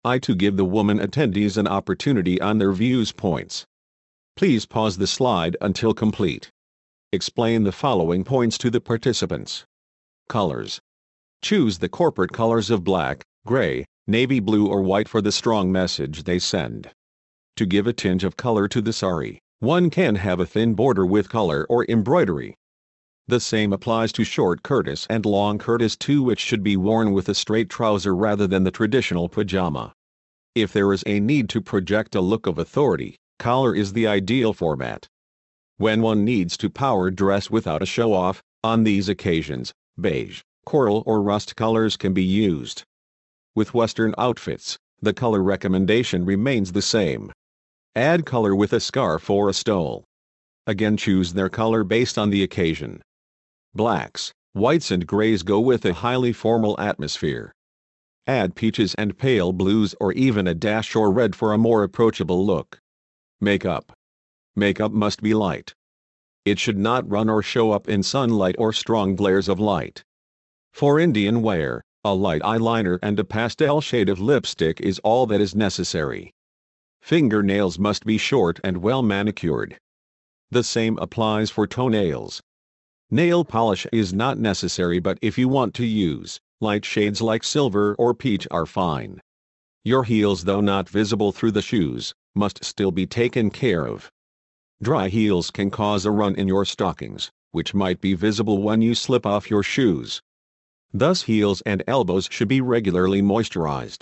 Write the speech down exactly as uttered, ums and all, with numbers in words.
I to give the woman attendees an opportunity on their views points. Please pause the slide until complete. Explain the following points to the participants. Colors. Choose the corporate colors of black, gray, navy blue or white for the strong message they send. To give a tinge of color to the sari, one can have a thin border with color or embroidery. The same applies to short kurtis and long kurtis too, which should be worn with a straight trouser rather than the traditional pajama. If there is a need to project a look of authority, collar is the ideal format. When one needs to power dress without a show-off, on these occasions, beige, coral or rust colors can be used. With Western outfits, the color recommendation remains the same. Add color with a scarf or a stole. Again, choose their color based on the occasion. Blacks, whites and grays go with a highly formal atmosphere. Add peaches and pale blues or even a dash or red for a more approachable look. Makeup. Makeup must be light. It should not run or show up in sunlight or strong glares of light. For Indian wear, a light eyeliner and a pastel shade of lipstick is all that is necessary. Fingernails must be short and well manicured. The same applies for toenails. Nail polish is not necessary, but if you want to use, light shades like silver or peach are fine. Your heels, though not visible through the shoes, must still be taken care of. Dry heels can cause a run in your stockings, which might be visible when you slip off your shoes. Thus, heels and elbows should be regularly moisturized.